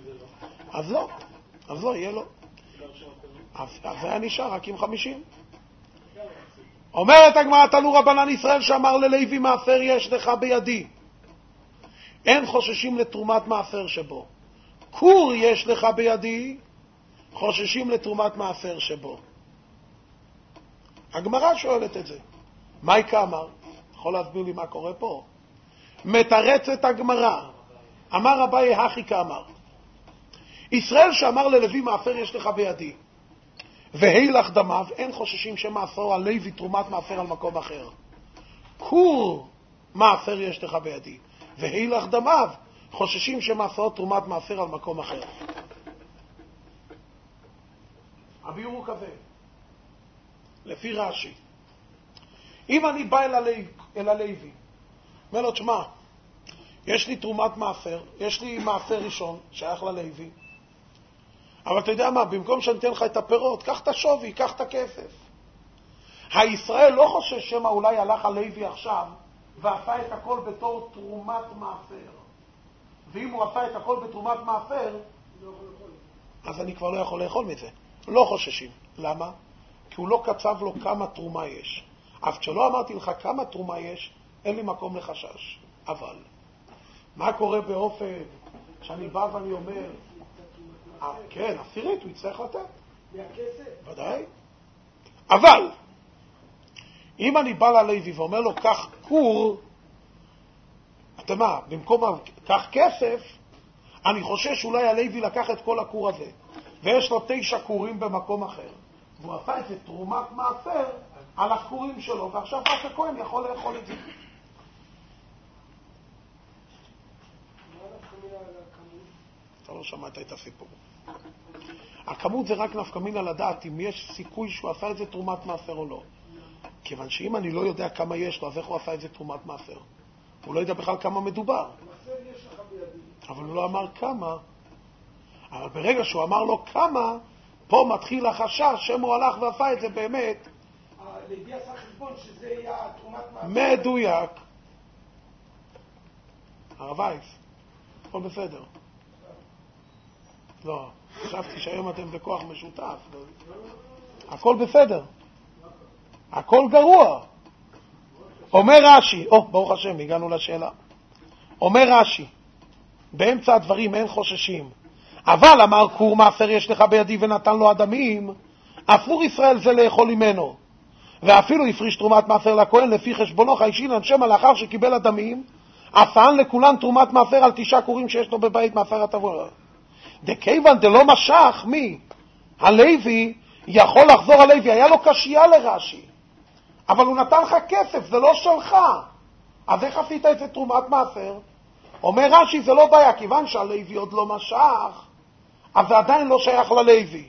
A: אז לא, יהיה לו. אז זה היה נשאר רק עם 50. אומרת הגמרא, תנו רבנן ישראל שאמר ללוי, מעשר יש לך בידי. אין חוששים לתרומת מעשר שבו. כור יש לך בידי, חוששים לתרומת מעשר שבו. הגמרא שואלת את זה. מייקה אמר, יכול להסביר לי מה קורה פה? מתרצת הגמרא. אמר אביי הכי כאמר. ישראל שאמר ללוי, מעשר יש לך בידי. והילך דמיו, אין חוששים שמעשר על לוי תרומת מעשר על מקום אחר. כור מעשר יש לך בידי. והילך דמיו, חוששים שמעשר תרומת מעשר על מקום אחר. הביאור הוא כזה, לפי רש"י. אם אני בא אל הלוי, אומר לו, תשמע, יש לי תרומת מעשר, יש לי מעשר ראשון שייך ללוי, אבל אתה יודע מה, במקום שאני אתן לך את הפירות, קח את השווי, קח את הכסף. הישראל לא חושש שמה אולי הלך הלוי עכשיו ועשה את הכל בתור תרומת מעשר. ואם הוא עשה את הכל בתרומת מעשר, אז אני כבר לא יכול לאכול מזה. לא חוששים. למה? כי הוא לא קצב לו כמה תרומה יש. אף כשלא אמרתי לך כמה תרומה יש, אין לי מקום לחשש. אבל, מה קורה באופן שאני בא ואני אומר, כן, עשירית, הוא יצטרך לתת.
B: מהכסף?
A: ודאי. אבל, אם אני בא ללוי ואומר לו, קח כור, אתה מה, במקום קח כסף, אני חושש אולי הלוי לקח את כל הכור הזה, ויש לו 9 כורים במקום אחר, והוא עשה את זה תרומת מעשר על הכורים שלו, ועכשיו רק הכהן יכול לאכול את זה.
B: מה נפקא מינה על הכמות
A: אתה לא שמעת את הסיפור. הכמות זה רק נפקא מינה לדעת אם יש סיכוי שהוא עשה את זה תרומת מעשר או לא. כיוון שאם אני לא יודע כמה יש לו, אז איך הוא עשה את זה תרומת מעשר? הוא לא יודע בכלל כמה מדובר. אבל הוא לא אמר כמה. אבל ברגע שהוא אמר לו כמה, פה מתחיל החשש שמו הלך ועשה את זה באמת.
B: לוי עשה חשבון שזה יהיה תרומת מעשר.
A: מדויק. הרב וייס, הכל בסדר. לא, חשבתי שהיום אתם בכוח משותף. הכל בסדר. הכל גרוע. אומר רש"י, ברוך השם, הגענו לשאלה. אומר רש"י, באמצע הדברים אין חוששים. אבל אמר כור מעשר יש לך בידי ונתן לו אדמים, אפור ישראל זה לאכול ממנו. ואפילו הפריש תרומת מעשר לכהן לפי חשבונו חיישינן שמא לאחר שקיבל אדמים, אפען לכולן תרומת מעשר על 9 כורים שיש לו בבית מעשר התבואה. דכיוון דלא משך מי? הלוי יכול לחזור הלוי, היה לו קשייה לרש"י. אבל הוא נתן לך כסף, זה לא שלך. אז איך עשית את זה תרומת מעשר? אומר רש"י, זה לא בעיה, כיוון שהלוי עוד לא משך, אז זה עדיין לא שייך ללוי.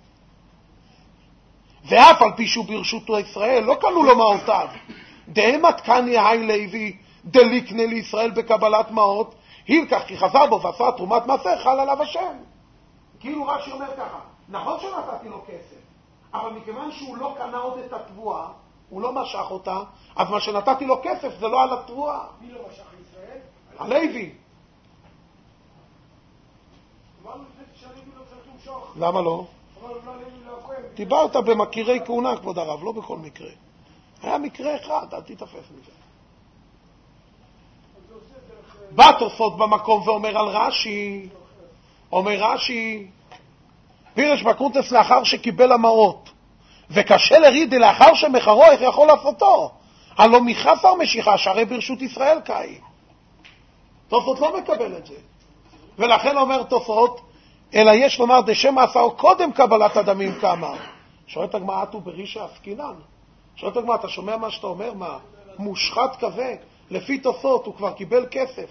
A: ואף על פי שהוא ברשותו ישראל, לא קנו לו מעותיו. דהמת כאן יהי לוי, דליקנה לישראל בקבלת מעות, הילקח כי חזר בו ועשה תרומת מעשר, חל עליו השם. כאילו רש"י אומר ככה, נכון שנתתי לו כסף, אבל מכיוון שהוא לא קנה עוד את התבואה, הוא לא משך אותה, אז מה שנתתי לו כסף זה לא על התבואה.
B: מי לא משך לישראל?
A: הלוי.
B: אמרנו שהלוי לא צריך למשוך.
A: למה לא?
B: אמרנו לא הלוי לא הכהן.
A: דיברת במכירי כהונה, כבוד הרב, לא בכל מקרה. היה מקרה אחד, אל תתפס מזה. בא תוספות במקום ואומר על רש"י, אומר רש"י, פירש בקונטס לאחר שקיבל המעות, וקשה לריד לאחר שמחרו, איך יכול לעשותו? הלא מחסר משיכה, שהרי ברשות ישראל קאי. תוספות לא מקבל את זה. ולכן אומר תוספות, אלא יש לומר דשם עשר קודם קבלת הדמים כמה. שואלת הגמרא, אתו ברישא עסקינן. שואלת הגמרא, אתה שומע מה שאתה אומר? מה? מושחת כזה? לפי תוספות הוא כבר קיבל כסף.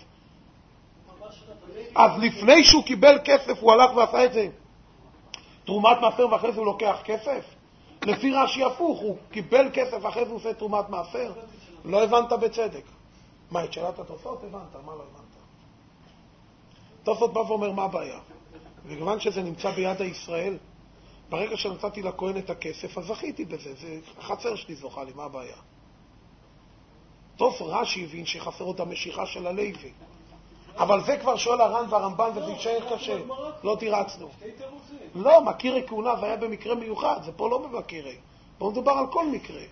A: אז לפני שהוא קיבל כסף הוא הלך ועשה את זה תרומת מעשר ואחרי זה הוא לוקח כסף? לפי רש"י הפוך, הוא קיבל כסף ואחרי זה הוא עושה תרומת מעשר? לא הבנת בצדק. מה, את שאלת התוספות? הבנת, מה לא הבנת? תוספות בא ואומר מה הבעיה? וכיוון שזה נמצא ביד הישראל, ברגע שנתתי לכהן את הכסף אז זכיתי בזה, זה החצר שלי זוכה לי, מה הבעיה? תוספות רש"י הבין שחסר אותה משיכה של הלוי, אבל זה כבר שואל הר"ן והרמב"ן וזה יישאר קשה, לא תירצנו. לא, מכירי כהונה זה היה במקרה מיוחד, זה פה לא במכירי, פה מדובר על כל מקרה.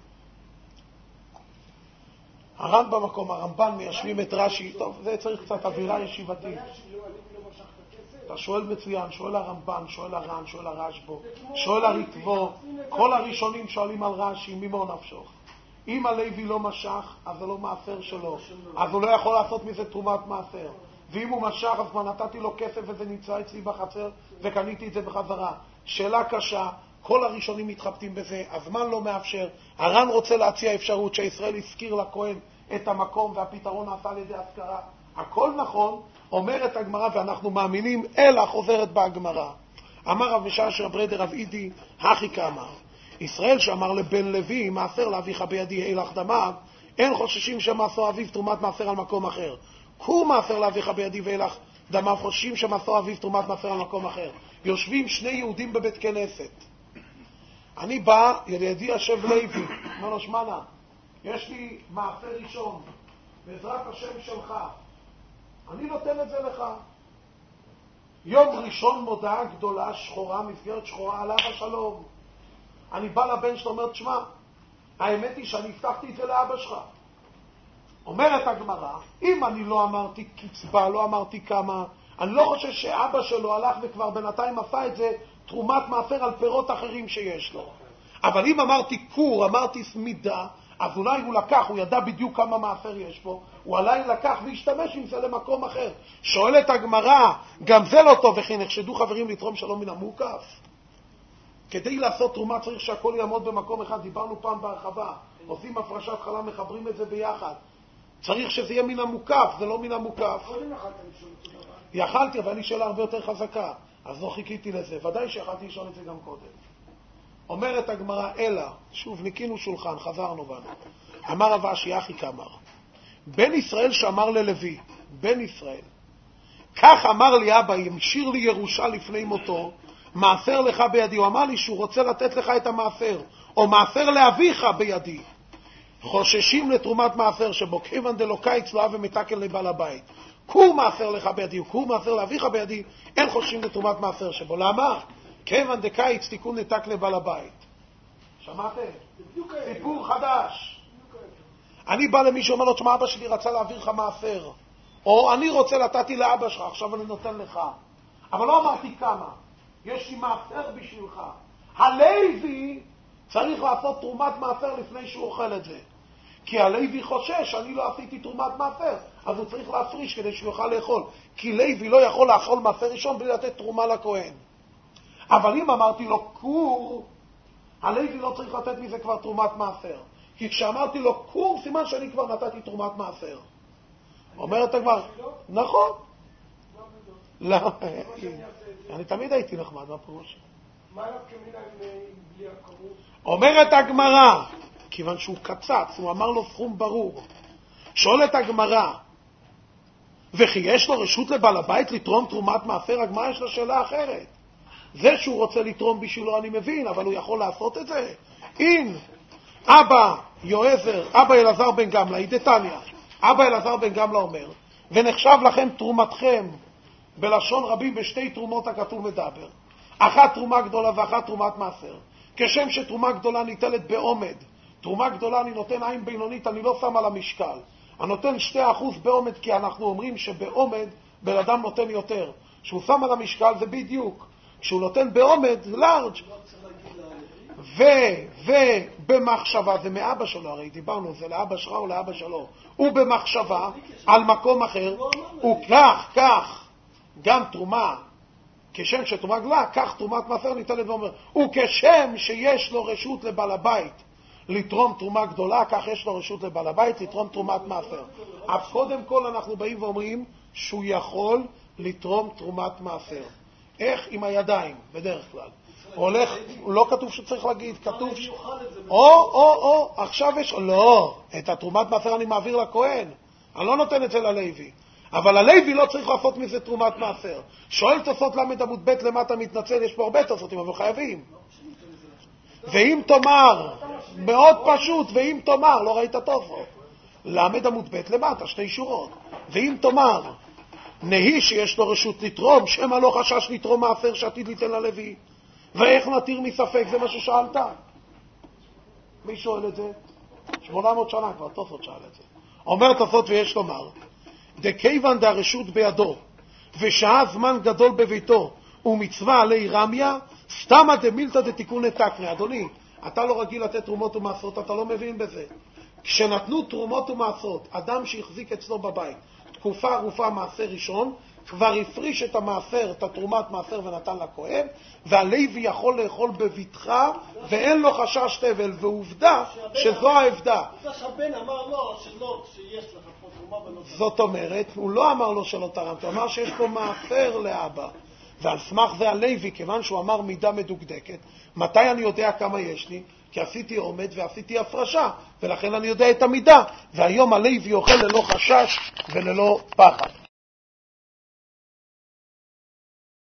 A: הר"ן במקום, הרמב"ן מיישבים את רש"י, טוב, זה צריך קצת אווירה ישיבתית. אתה שואל מצוין, שואל הרמב"ן, שואל הר"ן, שואל הרשב"א, שואל הריטב"א, כל הראשונים שואלים על רש"י, ממו נפשוך. אם הלוי לא משך, אז זה לא מעשר שלו, אז הוא לא יכול לעשות מזה תרומת מעשר. ואם הוא משך, אז כבר נתתי לו כסף וזה נמצא אצלי בחצר וקניתי את זה בחזרה. שאלה קשה, כל הראשונים מתחבטים בזה, הזמן לא מאפשר. הר"ן רוצה להציע אפשרות שישראל הזכיר לכהן את המקום והפתרון נעשה על ידי הזכרה. הכל נכון, אומרת הגמרא ואנחנו מאמינים, אלא חוזרת בהגמרא. אמר רב משאש רב רדר רב אידי, הכי כאמר. ישראל שאמר לבן לוי, מעשר לאביך בידי הילך דמיו, אין חוששים שמעשו אביו תרומת מעשר על מקום אחר. כור מעשר לאביך בידי והילך דמיו, חוששים שמעשו אביו תרומת מעשר על מקום אחר. יושבים שני יהודים בבית כנסת. אני בא, לידי יושב לוי, אומר לו, שמנה, יש לי מעשר ראשון, בעזרת השם שלך. אני נותן את זה לך. יום ראשון מודעה גדולה, שחורה, מסגרת שחורה, עליו השלום. אני בא לבן שלו, אומר, תשמע, האמת היא שאני הבטחתי את זה לאבא שלך. אומרת הגמרא, אם אני לא אמרתי קצבה, לא אמרתי כמה, אני לא חושב שאבא שלו הלך וכבר בינתיים עשה את זה תרומת מעשר על פירות אחרים שיש לו. אבל אם אמרתי קור, אמרתי מידה, אז אולי הוא לקח, הוא ידע בדיוק כמה מעשר יש פה, הוא עליי לקח והשתמש עם זה למקום אחר. שואלת הגמרא, גם זה לא טוב, וכי נחשדו חברים לתרום שלום מן המוקף? כדי לעשות תרומה צריך שהכל יעמוד במקום אחד, דיברנו פעם בהרחבה, עושים הפרשת חלה, מחברים את זה ביחד. צריך שזה יהיה מן המוקף, זה לא מן המוקף.
B: קודם יכלת לשאול אותו דבר.
A: יכלתי, אבל אני שאלה הרבה יותר חזקה, אז לא חיכיתי לזה. ודאי שיכלתי לשאול את זה גם קודם. אומרת הגמרא, אלא, שוב, ניקינו שולחן, חזרנו בנו. אמר רב אשי אחי כאמר, בן ישראל שאמר ללוי, בן ישראל, כך אמר לי אבא, ימשיר לי ירושה לפני מותו, מעשר לך בידי. הוא אמר לי שהוא רוצה לתת לך את המעשר, או מעשר לאביך בידי. חוששים לתרומת מעשר שבו, כיוון דלא קיץ לא אב ומתקל לבעל הבית. כור מעשר לך בידי, וכור מעשר לאביך בידי, אין חוששים לתרומת מעשר שבו. למה? כיוון דקיץ תיקון נתק לבעל הבית. שמעתם? סיפור חדש. אני בא למישהו אומר לו, תשמע, אבא שלי רצה להעביר לך מעשר, או אני רוצה לתתי לאבא שלך, עכשיו אני נותן לך. אבל לא אמרתי כמה. יש לי מעשר בשבילך. הלוי צריך לעשות תרומת מעשר לפני שהוא אוכל את זה. כי הלוי חושש, אני לא עשיתי תרומת מעשר, אז הוא צריך להפריש כדי שהוא יוכל לאכול. כי לוי לא יכול לאכול מעשר ראשון בלי לתת תרומה לכהן. אבל אם אמרתי לו קור, הלוי לא צריך לתת מזה כבר תרומת מעשר. כי כשאמרתי לו קור, סימן שאני כבר נתתי תרומת מעשר. אומרת כבר, נכון. לא, אני תמיד הייתי נחמד, מה פירוש?
B: מה לא כמינה בלי הקרוב?
A: אומרת הגמרא, כיוון שהוא קצץ, הוא אמר לו סכום ברור. שואלת הגמרא, וכי יש לו רשות לבעל הבית לתרום תרומת מעשר? הגמרא יש לו שאלה אחרת. זה שהוא רוצה לתרום בשבילו אני מבין, אבל הוא יכול לעשות את זה? אם אבא יועזר, אבא אלעזר בן גמלה, דתניא, אבא אלעזר בן גמלה אומר, ונחשב לכם תרומתכם, בלשון רבים בשתי תרומות הכתוב מדבר, אחת תרומה גדולה ואחת תרומת מעשר. כשם שתרומה גדולה ניטלת בעומד, תרומה גדולה אני נותן עין בינונית, אני לא שם על המשקל. אני נותן 2% בעומד, כי אנחנו אומרים שבעומד בן אדם נותן יותר. כשהוא שם על המשקל זה בדיוק. כשהוא נותן בעומד, לארג'. ובמחשבה, זה מאבא שלו, הרי דיברנו, זה לאבא שלך או לאבא שלו. ובמחשבה, על מקום אחר, הוא כך, גם תרומה, כשם שתרומה גדולה, כך תרומת מעשר ניתנת ואומר, וכשם שיש לו רשות לבעל הבית לתרום תרומה גדולה, כך יש לו רשות לבעל הבית לתרום תרומת מעשר. אז קודם כל אנחנו באים ואומרים שהוא יכול לתרום תרומת מעשר. איך? עם הידיים, בדרך כלל. הולך, לא כתוב שצריך להגיד, כתוב עכשיו יש, לא, את התרומת מעשר אני מעביר לכהן, אני לא נותן את זה ללוי. אבל הלוי לא צריך לעשות מזה תרומת מעשר. שואל תוספות למד עמוד ב' למטה מתנצל, יש פה הרבה תוספות, אבל חייבים. ואם תאמר, מאוד פשוט, ואם תאמר, לא ראית תוספות. למד עמוד ב' למטה, 2 שורות. ואם תאמר, נהי שיש לו רשות לתרום, שמא לא חשש לתרום מעשר שעתיד ליתן ללוי. ואיך נתיר מספק? זה מה ששאלת. מי שואל את זה? 800 שנה כבר, תוספות שאל את זה. אומר תוספות ויש לומר, דכיוון דהרשות בידו, ושעה זמן גדול בביתו, ומצווה עלי רמיה, סתמה דמילתא דתיקון נתקנה. אדוני, אתה לא רגיל לתת תרומות ומעשרות, אתה לא מבין בזה. כשנתנו תרומות ומעשרות, אדם שהחזיק אצלו בבית, תקופה ארוכה מעשר ראשון, כבר הפריש את המעשר, את התרומת מעשר ונתן לכהן, והלוי יכול לאכול בביתך, ואין לו חשש תבל, ועובדה שזו העבדה.
C: זה שהבן אמר לו שלא, שיש לך פה תרומה ולא...
A: זאת אומרת, הוא לא אמר לו שלא תרמת, הוא אמר שיש פה מעשר לאבא. ועל סמך זה הלוי, כיוון שהוא אמר מידה מדוקדקת, מתי אני יודע כמה יש לי? כי עשיתי עומד ועשיתי הפרשה, ולכן אני יודע את המידה, והיום הלוי אוכל ללא חשש וללא פחד.